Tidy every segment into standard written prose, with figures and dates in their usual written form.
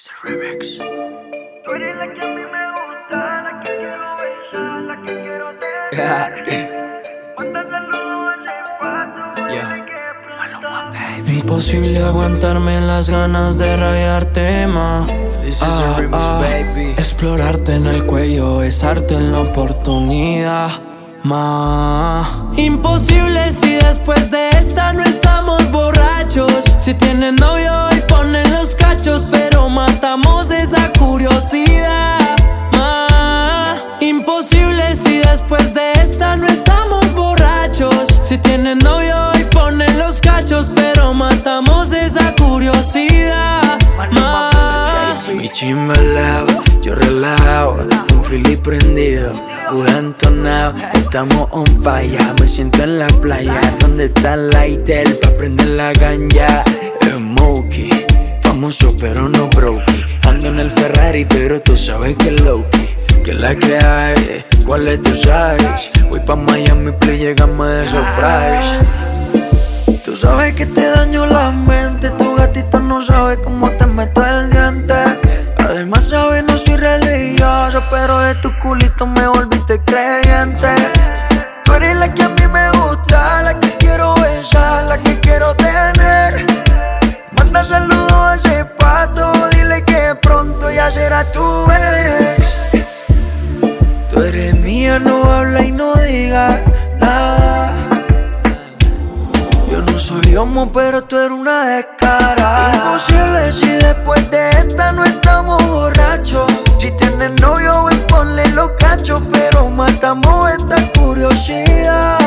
Ese remix. Tú eres la que a mí me gusta, la que quiero besar, la que quiero tener. Manda saludos a ese pato, Yeah. Maluma, Baby. Imposible aguantarme las ganas de rayarte más. This is a remix, baby. Explorarte en el cuello, besarte en la oportunidad más. Imposible si después de esta no estamos borrachos. Si tienes novio y ponen los cachos, pero matamos de esa curiosidad más. Imposible si después de esta no estamos borrachos. Si tienes novio y ponen los cachos, pero matamos de esa curiosidad más. Mi chimba al lado, yo relajado, un fili prendido, Buda entonado. Estamos on fire, me siento en la playa, donde está el lighter pa' prender la ganja. Smokey, famoso pero no brokey. Ando en el Ferrari pero tú sabes que es low-key. Que es la que hay, ¿cuál es tu size? Voy pa' Miami, please, llegamos de surprise. Tú sabes que te daño la mente, tu gatito no sabe cómo te meto el diente. Además sabes, no soy religioso, pero de tu culito me volviste creyente. Tú eres la que a mí me gusta, la que quiero besar, la que quiero tener. Manda saludos a ese pato, dile que pronto ya será tu ex. Tú eres mía, no habla y no diga nada. Yo no soy homo, pero tú eres una descarada. Imposible si después de esta no estamos borrachos. Si tienes novio, ven, ponle los cachos, pero matamos esta curiosidad.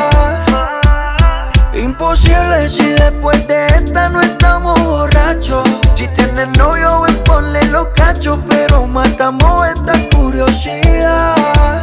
Imposible si después de esta no estamos borrachos. Si tienes novio, ven, ponle los cachos, pero matamos esta curiosidad.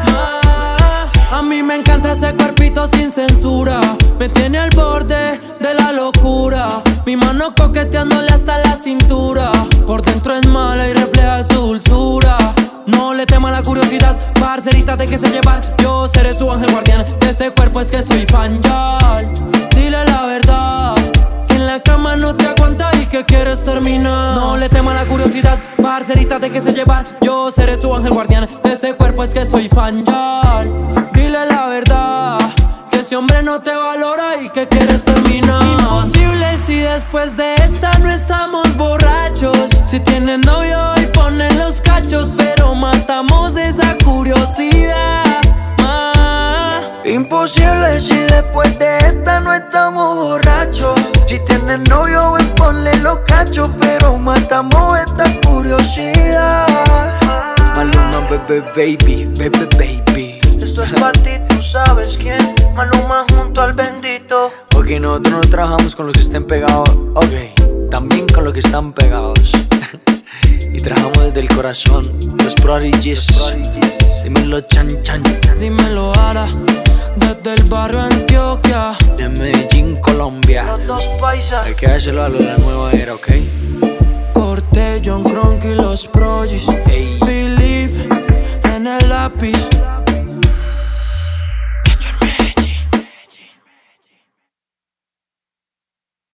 A mí me encanta ese cuerpito sin censura. Me tiene al borde de la locura. Mi mano coqueteándole hasta la cintura. Por dentro es mala y refleja su dulzura. No le tema la curiosidad, parcerita, déjese llevar. Yo seré su ángel guardián. De ese cuerpo es que soy fan, ya. Dile la verdad, que en la cama no te aguanta y que quieres terminar. No le tema la curiosidad, parcerita, déjese llevar. Yo seré su ángel guardián. De ese cuerpo es que soy fan, ya. Dile la verdad, que ese hombre no te valora y que quieres terminar. Imposible si después de esta no estamos borrachos. Si tienes novio y ponen los cachos, pero matamos de esa curiosidad más. Imposible si después de esta no estamos borrachos. Si tienes novio, ven, ponle los cachos, pero matamos esta curiosidad. Maluma, baby. Esto es pa' ti, tú sabes quién. Maluma junto al bendito. Ok, nosotros no trabajamos con los que estén pegados, ok, también con los que están pegados. Y trabajamos desde el corazón, los prodigies. Dímelo, Chan. Dímelo, Ara, desde el barrio Antioquia. De Medellín, Colombia. Los dos paisas. Hay que dárselo a lo de la nueva era, ok. Corté, John Cronk y los Prodigies. Ey. Philip en el lápiz.